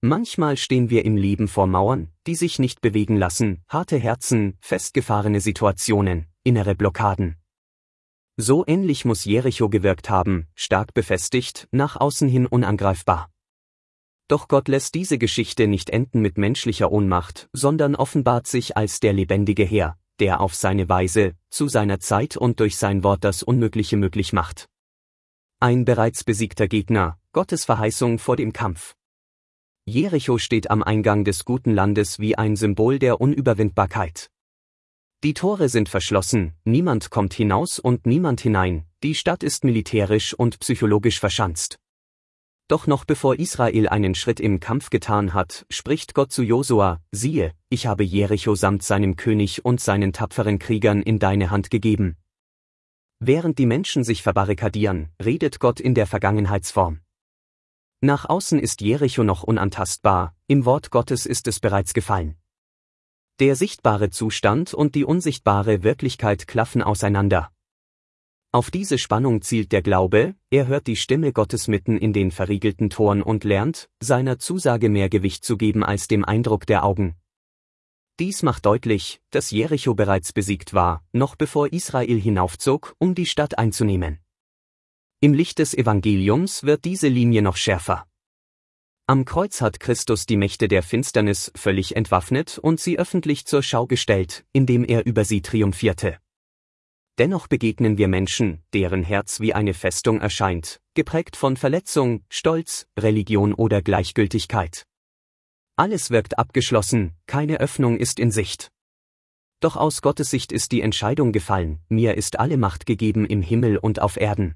Manchmal stehen wir im Leben vor Mauern, die sich nicht bewegen lassen, harte Herzen, festgefahrene Situationen, innere Blockaden. So ähnlich muss Jericho gewirkt haben, stark befestigt, nach außen hin unangreifbar. Doch Gott lässt diese Geschichte nicht enden mit menschlicher Ohnmacht, sondern offenbart sich als der lebendige Herr, der auf seine Weise, zu seiner Zeit und durch sein Wort das Unmögliche möglich macht. Ein bereits besiegter Gegner, Gottes Verheißung vor dem Kampf. Jericho steht am Eingang des guten Landes wie ein Symbol der Unüberwindbarkeit. Die Tore sind verschlossen, niemand kommt hinaus und niemand hinein, die Stadt ist militärisch und psychologisch verschanzt. Doch noch bevor Israel einen Schritt im Kampf getan hat, spricht Gott zu Josua: Siehe, ich habe Jericho samt seinem König und seinen tapferen Kriegern in deine Hand gegeben. Während die Menschen sich verbarrikadieren, redet Gott in der Vergangenheitsform. Nach außen ist Jericho noch unantastbar, im Wort Gottes ist es bereits gefallen. Der sichtbare Zustand und die unsichtbare Wirklichkeit klaffen auseinander. Auf diese Spannung zielt der Glaube, er hört die Stimme Gottes mitten in den verriegelten Toren und lernt, seiner Zusage mehr Gewicht zu geben als dem Eindruck der Augen. Dies macht deutlich, dass Jericho bereits besiegt war, noch bevor Israel hinaufzog, um die Stadt einzunehmen. Im Licht des Evangeliums wird diese Linie noch schärfer. Am Kreuz hat Christus die Mächte der Finsternis völlig entwaffnet und sie öffentlich zur Schau gestellt, indem er über sie triumphierte. Dennoch begegnen wir Menschen, deren Herz wie eine Festung erscheint, geprägt von Verletzung, Stolz, Religion oder Gleichgültigkeit. Alles wirkt abgeschlossen, keine Öffnung ist in Sicht. Doch aus Gottes Sicht ist die Entscheidung gefallen: Mir ist alle Macht gegeben im Himmel und auf Erden.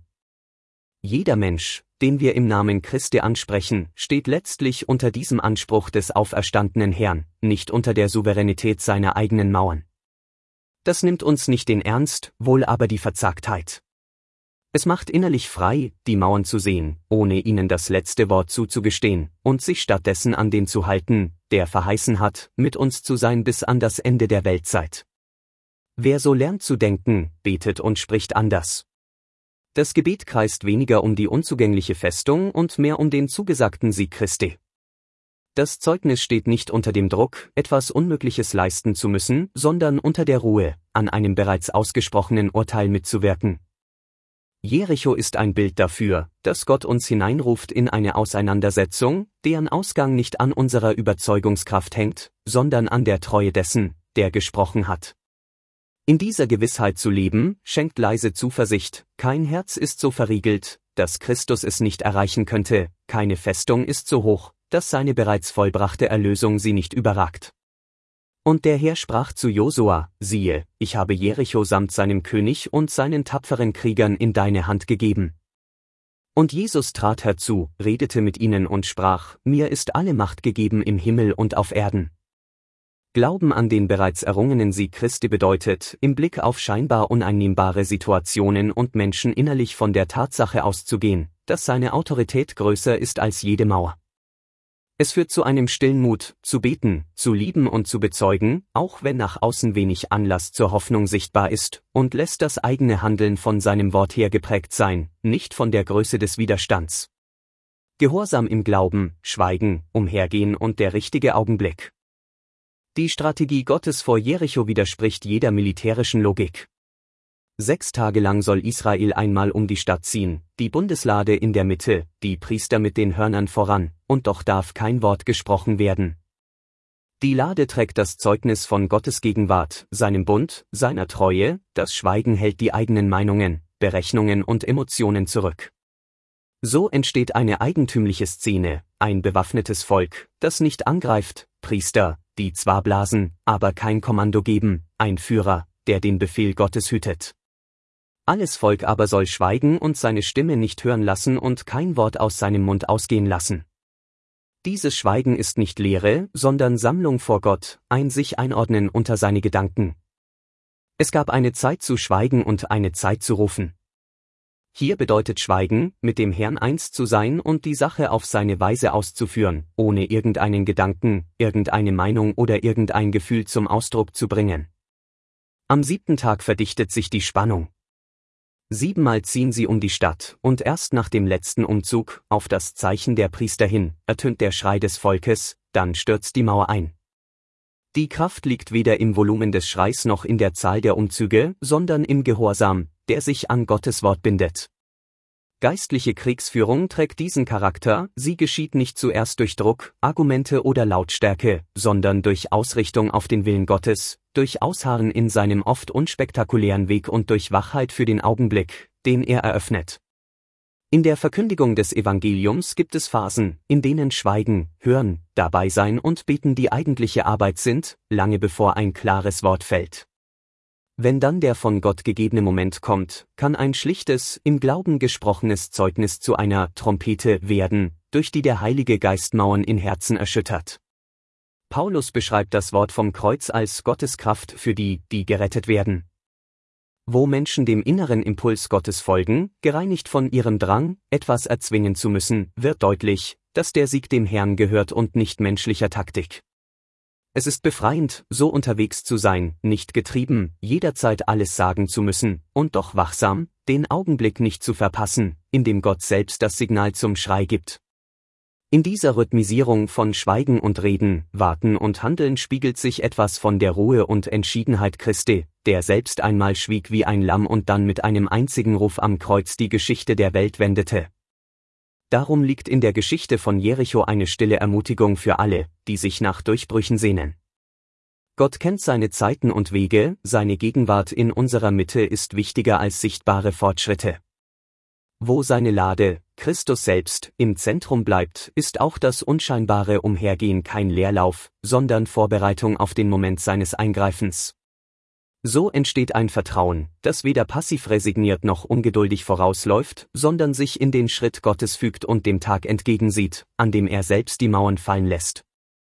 Jeder Mensch, den wir im Namen Christi ansprechen, steht letztlich unter diesem Anspruch des auferstandenen Herrn, nicht unter der Souveränität seiner eigenen Mauern. Das nimmt uns nicht den Ernst, wohl aber die Verzagtheit. Es macht innerlich frei, die Mauern zu sehen, ohne ihnen das letzte Wort zuzugestehen, und sich stattdessen an den zu halten, der verheißen hat, mit uns zu sein bis an das Ende der Weltzeit. Wer so lernt zu denken, betet und spricht anders. Das Gebet kreist weniger um die unzugängliche Festung und mehr um den zugesagten Sieg Christi. Das Zeugnis steht nicht unter dem Druck, etwas Unmögliches leisten zu müssen, sondern unter der Ruhe, an einem bereits ausgesprochenen Urteil mitzuwirken. Jericho ist ein Bild dafür, dass Gott uns hineinruft in eine Auseinandersetzung, deren Ausgang nicht an unserer Überzeugungskraft hängt, sondern an der Treue dessen, der gesprochen hat. In dieser Gewissheit zu leben, schenkt leise Zuversicht: Kein Herz ist so verriegelt, dass Christus es nicht erreichen könnte, keine Festung ist so hoch, dass seine bereits vollbrachte Erlösung sie nicht überragt. Und der Herr sprach zu Josua: Siehe, ich habe Jericho samt seinem König und seinen tapferen Kriegern in deine Hand gegeben. Und Jesus trat herzu, redete mit ihnen und sprach: Mir ist alle Macht gegeben im Himmel und auf Erden. Glauben an den bereits errungenen Sieg Christi bedeutet, im Blick auf scheinbar uneinnehmbare Situationen und Menschen innerlich von der Tatsache auszugehen, dass seine Autorität größer ist als jede Mauer. Es führt zu einem stillen Mut, zu beten, zu lieben und zu bezeugen, auch wenn nach außen wenig Anlass zur Hoffnung sichtbar ist, und lässt das eigene Handeln von seinem Wort her geprägt sein, nicht von der Größe des Widerstands. Gehorsam im Glauben, Schweigen, Umhergehen und der richtige Augenblick. Die Strategie Gottes vor Jericho widerspricht jeder militärischen Logik. 6 Tage lang soll Israel einmal um die Stadt ziehen, die Bundeslade in der Mitte, die Priester mit den Hörnern voran, und doch darf kein Wort gesprochen werden. Die Lade trägt das Zeugnis von Gottes Gegenwart, seinem Bund, seiner Treue, das Schweigen hält die eigenen Meinungen, Berechnungen und Emotionen zurück. So entsteht eine eigentümliche Szene, ein bewaffnetes Volk, das nicht angreift, Priester, die zwar blasen, aber kein Kommando geben, ein Führer, der den Befehl Gottes hütet. Alles Volk aber soll schweigen und seine Stimme nicht hören lassen und kein Wort aus seinem Mund ausgehen lassen. Dieses Schweigen ist nicht Lehre, sondern Sammlung vor Gott, ein sich einordnen unter seine Gedanken. Es gab eine Zeit zu schweigen und eine Zeit zu rufen. Hier bedeutet Schweigen, mit dem Herrn eins zu sein und die Sache auf seine Weise auszuführen, ohne irgendeinen Gedanken, irgendeine Meinung oder irgendein Gefühl zum Ausdruck zu bringen. Am 7. Tag verdichtet sich die Spannung. 7-mal ziehen sie um die Stadt, und erst nach dem letzten Umzug, auf das Zeichen der Priester hin, ertönt der Schrei des Volkes, dann stürzt die Mauer ein. Die Kraft liegt weder im Volumen des Schreis noch in der Zahl der Umzüge, sondern im Gehorsam, der sich an Gottes Wort bindet. Geistliche Kriegsführung trägt diesen Charakter, sie geschieht nicht zuerst durch Druck, Argumente oder Lautstärke, sondern durch Ausrichtung auf den Willen Gottes, durch Ausharren in seinem oft unspektakulären Weg und durch Wachheit für den Augenblick, den er eröffnet. In der Verkündigung des Evangeliums gibt es Phasen, in denen Schweigen, Hören, Dabeisein und Beten die eigentliche Arbeit sind, lange bevor ein klares Wort fällt. Wenn dann der von Gott gegebene Moment kommt, kann ein schlichtes, im Glauben gesprochenes Zeugnis zu einer Trompete werden, durch die der Heilige Geist Mauern in Herzen erschüttert. Paulus beschreibt das Wort vom Kreuz als Gottes Kraft für die, die gerettet werden. Wo Menschen dem inneren Impuls Gottes folgen, gereinigt von ihrem Drang, etwas erzwingen zu müssen, wird deutlich, dass der Sieg dem Herrn gehört und nicht menschlicher Taktik. Es ist befreiend, so unterwegs zu sein, nicht getrieben, jederzeit alles sagen zu müssen, und doch wachsam, den Augenblick nicht zu verpassen, in dem Gott selbst das Signal zum Schrei gibt. In dieser Rhythmisierung von Schweigen und Reden, Warten und Handeln spiegelt sich etwas von der Ruhe und Entschiedenheit Christi, der selbst einmal schwieg wie ein Lamm und dann mit einem einzigen Ruf am Kreuz die Geschichte der Welt wendete. Darum liegt in der Geschichte von Jericho eine stille Ermutigung für alle, die sich nach Durchbrüchen sehnen. Gott kennt seine Zeiten und Wege, seine Gegenwart in unserer Mitte ist wichtiger als sichtbare Fortschritte. Wo seine Lade, Christus selbst, im Zentrum bleibt, ist auch das unscheinbare Umhergehen kein Leerlauf, sondern Vorbereitung auf den Moment seines Eingreifens. So entsteht ein Vertrauen, das weder passiv resigniert noch ungeduldig vorausläuft, sondern sich in den Schritt Gottes fügt und dem Tag entgegensieht, an dem er selbst die Mauern fallen lässt.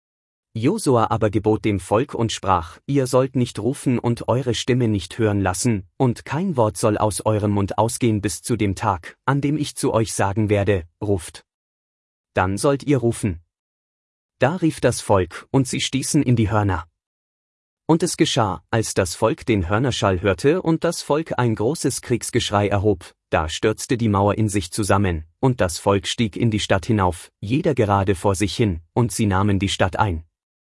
Josua aber gebot dem Volk und sprach: Ihr sollt nicht rufen und eure Stimme nicht hören lassen, und kein Wort soll aus eurem Mund ausgehen bis zu dem Tag, an dem ich zu euch sagen werde: Ruft. Dann sollt ihr rufen. Da rief das Volk, und sie stießen in die Hörner. Und es geschah, als das Volk den Hörnerschall hörte und das Volk ein großes Kriegsgeschrei erhob, da stürzte die Mauer in sich zusammen, und das Volk stieg in die Stadt hinauf, jeder gerade vor sich hin, und sie nahmen die Stadt ein.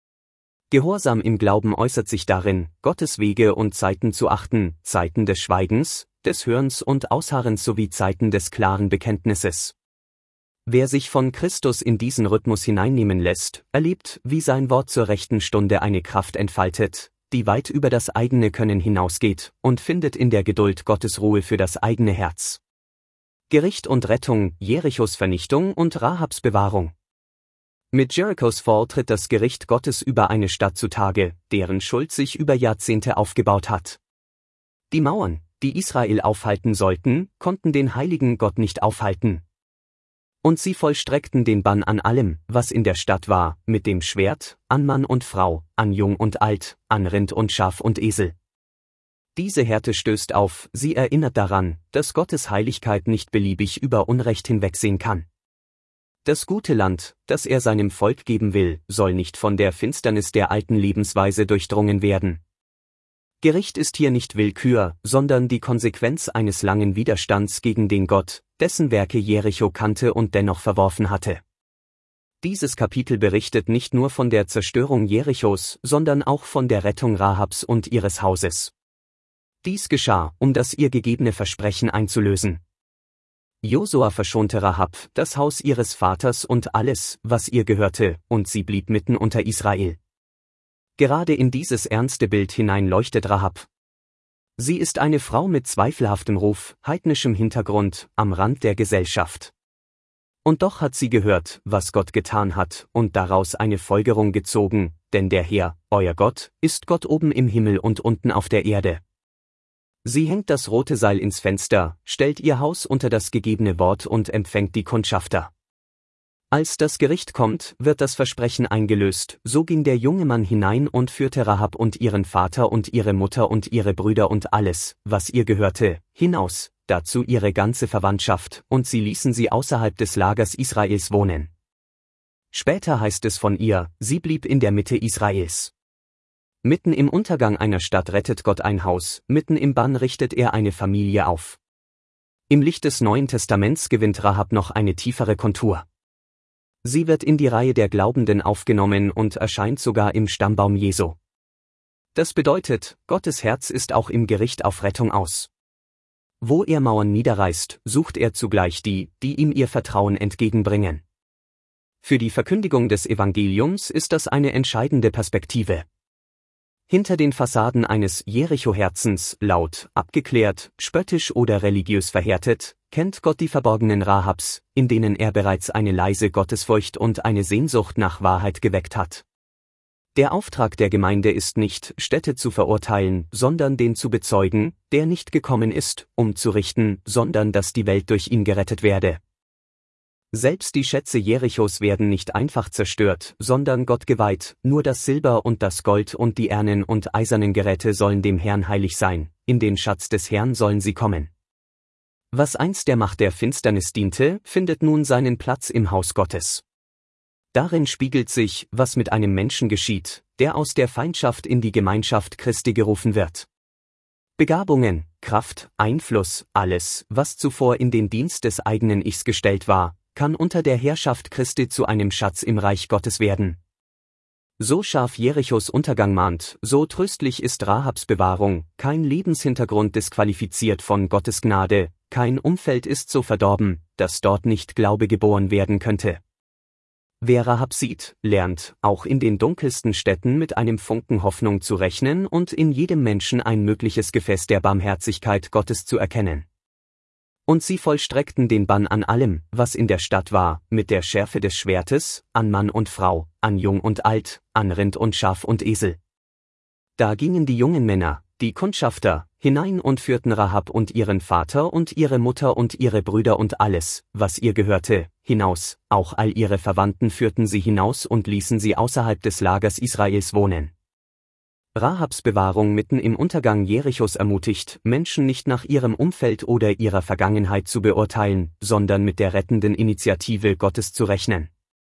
Gehorsam im Glauben äußert sich darin, Gottes Wege und Zeiten zu achten, Zeiten des Schweigens, des Hörens und Ausharrens sowie Zeiten des klaren Bekenntnisses. Wer sich von Christus in diesen Rhythmus hineinnehmen lässt, erlebt, wie sein Wort zur rechten Stunde eine Kraft entfaltet, die weit über das eigene Können hinausgeht, und findet in der Geduld Gottes Ruhe für das eigene Herz. Gericht und Rettung, Jerichos Vernichtung und Rahabs Bewahrung. Mit Jerichos Fall tritt das Gericht Gottes über eine Stadt zutage, deren Schuld sich über Jahrzehnte aufgebaut hat. Die Mauern, die Israel aufhalten sollten, konnten den heiligen Gott nicht aufhalten. Und sie vollstreckten den Bann an allem, was in der Stadt war, mit dem Schwert, an Mann und Frau, an Jung und Alt, an Rind und Schaf und Esel. Diese Härte stößt auf, sie erinnert daran, dass Gottes Heiligkeit nicht beliebig über Unrecht hinwegsehen kann. Das gute Land, das er seinem Volk geben will, soll nicht von der Finsternis der alten Lebensweise durchdrungen werden. Gericht ist hier nicht Willkür, sondern die Konsequenz eines langen Widerstands gegen den Gott, dessen Werke Jericho kannte und dennoch verworfen hatte. Dieses Kapitel berichtet nicht nur von der Zerstörung Jerichos, sondern auch von der Rettung Rahabs und ihres Hauses. Dies geschah, um das ihr gegebene Versprechen einzulösen. Josua verschonte Rahab, das Haus ihres Vaters und alles, was ihr gehörte, und sie blieb mitten unter Israel. Gerade in dieses ernste Bild hinein leuchtet Rahab. Sie ist eine Frau mit zweifelhaftem Ruf, heidnischem Hintergrund, am Rand der Gesellschaft. Und doch hat sie gehört, was Gott getan hat, und daraus eine Folgerung gezogen, denn der Herr, euer Gott, ist Gott oben im Himmel und unten auf der Erde. Sie hängt das rote Seil ins Fenster, stellt ihr Haus unter das gegebene Wort und empfängt die Kundschafter. Als das Gericht kommt, wird das Versprechen eingelöst, so ging der junge Mann hinein und führte Rahab und ihren Vater und ihre Mutter und ihre Brüder und alles, was ihr gehörte, hinaus, dazu ihre ganze Verwandtschaft, und sie ließen sie außerhalb des Lagers Israels wohnen. Später heißt es von ihr, sie blieb in der Mitte Israels. Mitten im Untergang einer Stadt rettet Gott ein Haus, mitten im Bann richtet er eine Familie auf. Im Licht des Neuen Testaments gewinnt Rahab noch eine tiefere Kontur. Sie wird in die Reihe der Glaubenden aufgenommen und erscheint sogar im Stammbaum Jesu. Das bedeutet, Gottes Herz ist auch im Gericht auf Rettung aus. Wo er Mauern niederreißt, sucht er zugleich die ihm ihr Vertrauen entgegenbringen. Für die Verkündigung des Evangeliums ist das eine entscheidende Perspektive. Hinter den Fassaden eines Jericho-Herzens, laut, abgeklärt, spöttisch oder religiös verhärtet, kennt Gott die verborgenen Rahabs, in denen er bereits eine leise Gottesfurcht und eine Sehnsucht nach Wahrheit geweckt hat. Der Auftrag der Gemeinde ist nicht, Städte zu verurteilen, sondern den zu bezeugen, der nicht gekommen ist, um zu richten, sondern dass die Welt durch ihn gerettet werde. Selbst die Schätze Jerichos werden nicht einfach zerstört, sondern Gott geweiht, nur das Silber und das Gold und die Ernen und eisernen Geräte sollen dem Herrn heilig sein, in den Schatz des Herrn sollen sie kommen. Was einst der Macht der Finsternis diente, findet nun seinen Platz im Haus Gottes. Darin spiegelt sich, was mit einem Menschen geschieht, der aus der Feindschaft in die Gemeinschaft Christi gerufen wird. Begabungen, Kraft, Einfluss, alles, was zuvor in den Dienst des eigenen Ichs gestellt war, kann unter der Herrschaft Christi zu einem Schatz im Reich Gottes werden. So scharf Jerichos Untergang mahnt, so tröstlich ist Rahabs Bewahrung, kein Lebenshintergrund disqualifiziert von Gottes Gnade, kein Umfeld ist so verdorben, dass dort nicht Glaube geboren werden könnte. Wer Rahab sieht, lernt, auch in den dunkelsten Städten mit einem Funken Hoffnung zu rechnen und in jedem Menschen ein mögliches Gefäß der Barmherzigkeit Gottes zu erkennen. Und sie vollstreckten den Bann an allem, was in der Stadt war, mit der Schärfe des Schwertes, an Mann und Frau, an Jung und Alt, an Rind und Schaf und Esel. Da gingen die jungen Männer, die Kundschafter, hinein und führten Rahab und ihren Vater und ihre Mutter und ihre Brüder und alles, was ihr gehörte, hinaus, auch all ihre Verwandten führten sie hinaus und ließen sie außerhalb des Lagers Israels wohnen. Rahabs Bewahrung mitten im Untergang Jerichos ermutigt, Menschen nicht nach ihrem Umfeld oder ihrer Vergangenheit zu beurteilen, sondern mit der rettenden Initiative Gottes zu rechnen.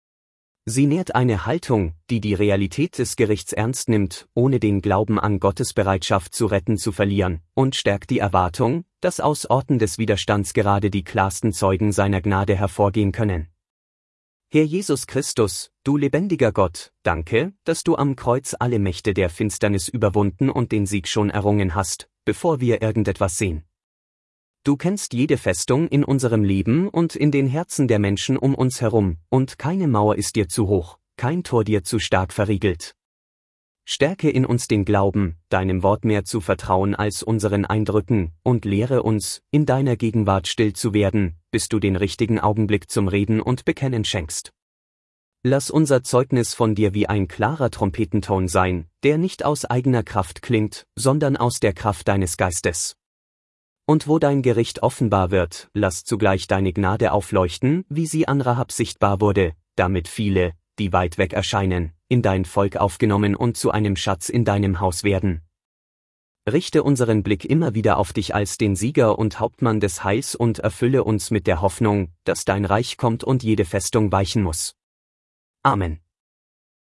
Sie nährt eine Haltung, die die Realität des Gerichts ernst nimmt, ohne den Glauben an Gottes Bereitschaft zu retten zu verlieren, und stärkt die Erwartung, dass aus Orten des Widerstands gerade die klarsten Zeugen seiner Gnade hervorgehen können. Herr Jesus Christus, du lebendiger Gott, danke, dass du am Kreuz alle Mächte der Finsternis überwunden und den Sieg schon errungen hast, bevor wir irgendetwas sehen. Du kennst jede Festung in unserem Leben und in den Herzen der Menschen um uns herum, und keine Mauer ist dir zu hoch, kein Tor dir zu stark verriegelt. Stärke in uns den Glauben, deinem Wort mehr zu vertrauen als unseren Eindrücken, und lehre uns, in deiner Gegenwart still zu werden, bis du den richtigen Augenblick zum Reden und Bekennen schenkst. Lass unser Zeugnis von dir wie ein klarer Trompetenton sein, der nicht aus eigener Kraft klingt, sondern aus der Kraft deines Geistes. Und wo dein Gericht offenbar wird, lass zugleich deine Gnade aufleuchten, wie sie an Rahab sichtbar wurde, damit viele, die weit weg erscheinen, in dein Volk aufgenommen und zu einem Schatz in deinem Haus werden. Richte unseren Blick immer wieder auf dich als den Sieger und Hauptmann des Heils und erfülle uns mit der Hoffnung, dass dein Reich kommt und jede Festung weichen muss. Amen.